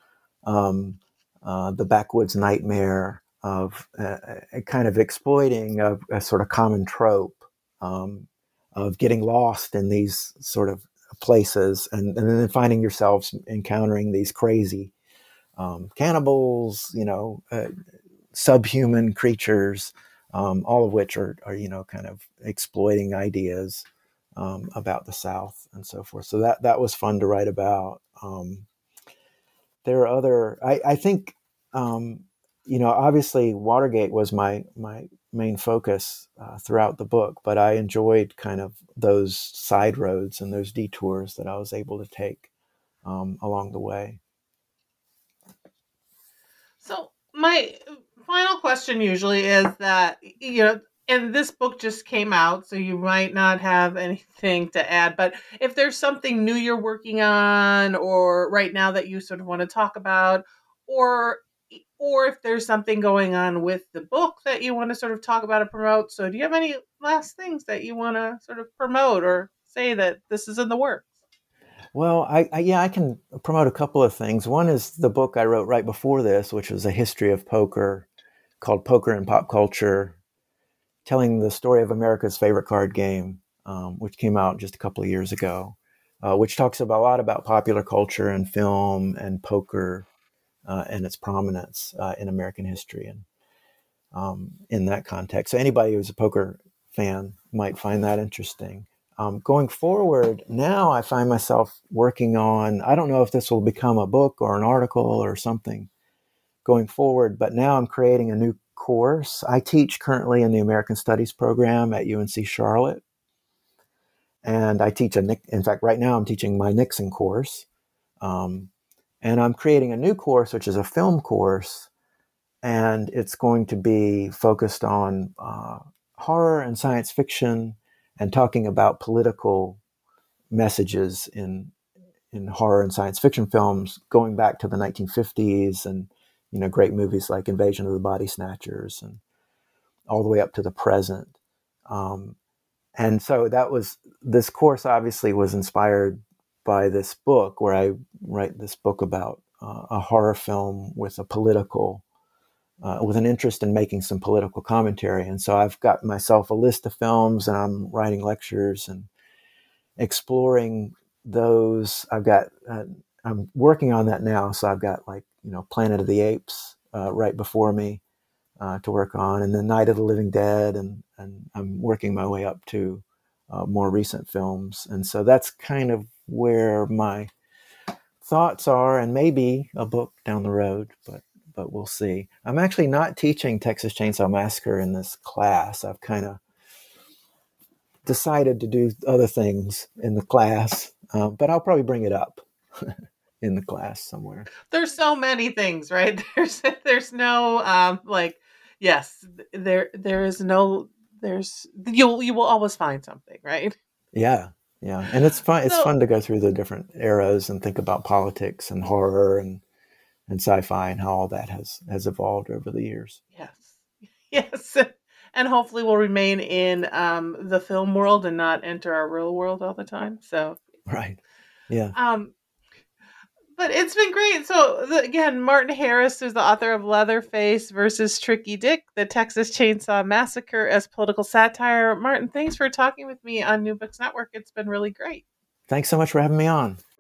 um, uh, the backwoods nightmare of uh, a kind of exploiting a, a sort of common trope um, of getting lost in these sort of places, and, and then finding yourselves encountering these crazy um, cannibals, you know, uh, subhuman creatures, um, all of which are, are, you know, kind of exploiting ideas um, about the South and so forth. So that, that was fun to write about. Um, there are other, I, I think, um, you know, obviously Watergate was my, my main focus uh, throughout the book, but I enjoyed kind of those side roads and those detours that I was able to take um, along the way. So my final question usually is that, you know, and this book just came out, so you might not have anything to add, but if there's something new you're working on or right now that you sort of want to talk about, or or if there's something going on with the book that you want to sort of talk about or promote. So do you have any last things that you want to sort of promote or say that this is in the works? Well, I, I yeah, I can promote a couple of things. One is the book I wrote right before this, which was a history of poker called Poker and Pop Culture, telling the story of America's favorite card game, um, which came out just a couple of years ago, uh, which talks about a lot about popular culture and film and poker uh, and its prominence uh, in American history and um, in that context. So anybody who's a poker fan might find that interesting. Um, going forward, now I find myself working on, I don't know if this will become a book or an article or something going forward, but now I'm creating a new course. I teach currently in the American Studies program at U N C Charlotte. And I teach a, in fact, right now I'm teaching my Nixon course. Um, and I'm creating a new course, which is a film course. And it's going to be focused on uh, horror and science fiction and talking about political messages in in horror and science fiction films going back to the nineteen fifties and, you know, great movies like Invasion of the Body Snatchers and all the way up to the present. Um, and so that was, this course obviously was inspired by this book where I write this book about uh, a horror film with a political, uh, with an interest in making some political commentary. And so I've got myself a list of films and I'm writing lectures and exploring those. I've got, uh, I'm working on that now. So I've got, like, you know, Planet of the Apes uh, right before me uh, to work on, and then Night of the Living Dead. And, and I'm working my way up to uh, more recent films. And so that's kind of where my thoughts are, and maybe a book down the road, but, but we'll see. I'm actually not teaching Texas Chainsaw Massacre in this class. I've kind of decided to do other things in the class, uh, but I'll probably bring it up in the class somewhere. There's so many things, right? There's there's no um like yes, there there is no there's you'll you will always find something, right? Yeah, yeah, and it's fun. It's So, fun to go through the different eras and think about politics and horror and and sci-fi and how all that has has evolved over the years. yes. Yes. And hopefully we'll remain in um the film world and not enter our real world all the time. So, Right. Yeah. um but it's been great. So the, again, Martin Harris is the author of Leatherface versus Tricky Dick, the Texas Chainsaw Massacre as political satire. Martin, thanks for talking with me on New Books Network. It's been really great. Thanks so much for having me on.